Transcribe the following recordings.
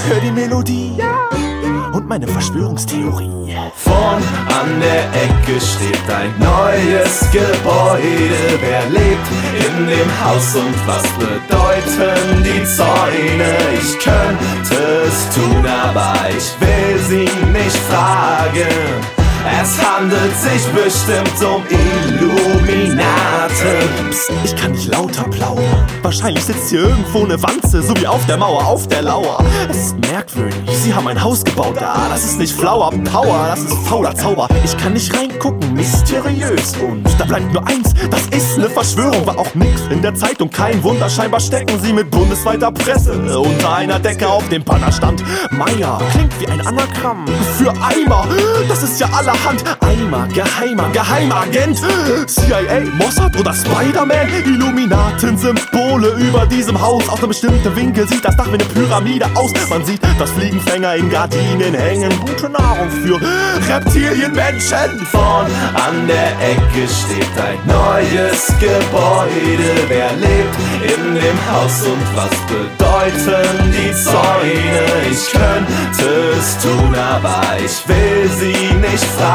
hör die Melodie und meine Verschwörungstheorie. Vorn an der Ecke steht ein neues Gebäude. Wer lebt in dem Haus und was bedeuten die Zäune? Ich könnte es tun, aber ich will sie nicht fragen. Es handelt sich bestimmt um Illuminaten. Psst, ich kann nicht lauter plaudern. Wahrscheinlich sitzt hier irgendwo eine Wanze, so wie auf der Mauer, auf der Lauer. Es ist merkwürdig, sie haben ein Haus gebaut da. Das ist nicht Flower Power, das ist fauler Zauber. Ich kann nicht reingucken, mysteriös. Und da bleibt nur eins, das ist eine Verschwörung. War auch nix in der Zeitung, kein Wunder. Scheinbar stecken sie mit bundesweiter Presse unter einer Decke auf dem Bannerstand. Meier klingt wie ein Anagramm für Eimer. Das ist ja allerhand. Eimer, Geheimagent, CIA, Mossad oder Spider-Man. Illuminaten-Symbole über diesem Haus. Aus einem bestimmten Winkel sieht das Dach wie eine Pyramide aus. Man sieht, dass Fliegenfänger in Gardinen hängen. Gute Nahrung für Reptilienmenschen. Vorn an der Ecke steht ein neues Gebäude. Wer lebt in dem Haus und was bedeuten die Zäune? Ich könnte es tun, aber ich will sie nicht fragen.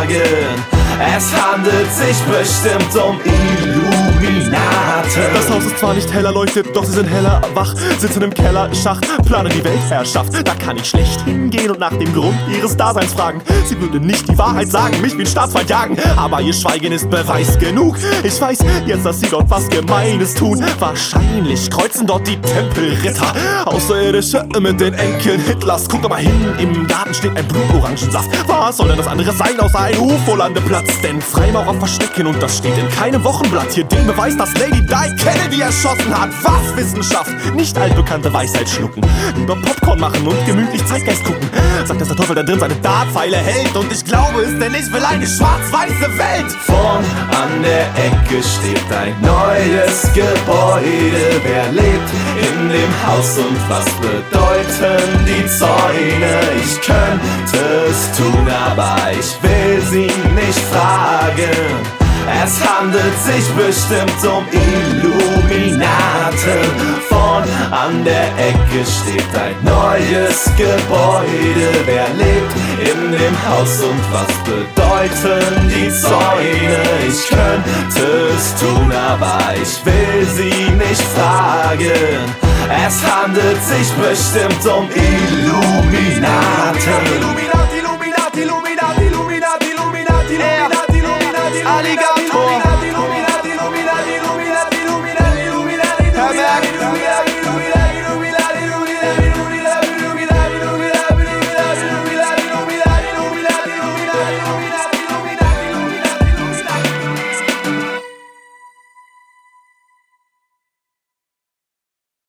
Es handelt sich bestimmt um Illuminaten. Das Haus ist zwar nicht hell erleuchtet, doch sie sind heller wach. Sitzen im Kellerschacht, planen die Weltherrschaft. Da kann ich schlecht hingehen und nach dem Grund ihres Daseins fragen. Sie würde nicht die Wahrheit sagen, mich wie ein Staatsfeind jagen. Aber ihr Schweigen ist Beweis genug. Ich weiß jetzt, dass sie dort was Gemeines tun. Wahrscheinlich kreuzen dort die Tempelritter. Außerirdische mit den Enkeln Hitlers. Guck doch mal hin, im Garten steht ein Blutorangensaft. Was soll denn das andere sein außer ein UFO-Landeplatz? Denn Freimaurer verstecken und das steht in keinem Wochenblatt. Hier den Beweis, dass Lady Di Kennedy erschossen hat. Was Wissenschaft? Nicht altbekannte Weisheit schlucken. Lieber Popcorn machen und gemütlich Zeitgeist gucken. Sagt, dass der Teufel da drin seine Dartpfeile hält. Und ich glaube es, denn ich will eine schwarz-weiße Welt. Vorn an der Ecke steht ein neues Gebäude. Wer lebt in dem Haus und was bedeuten die Zäune? Ich könnte es tun, aber ich will sie nicht fragen. Es handelt sich bestimmt um Illuminaten. Vorn an der Ecke steht ein neues Gebäude. Wer lebt in dem Haus und was bedeuten die Zäune? Ich könnte es tun, aber ich will sie nicht fragen. Es handelt sich bestimmt um Illuminaten. Illuminati, Illuminati, Illuminati, Illuminati, Illuminati, Illuminati, Illuminati, Illuminati,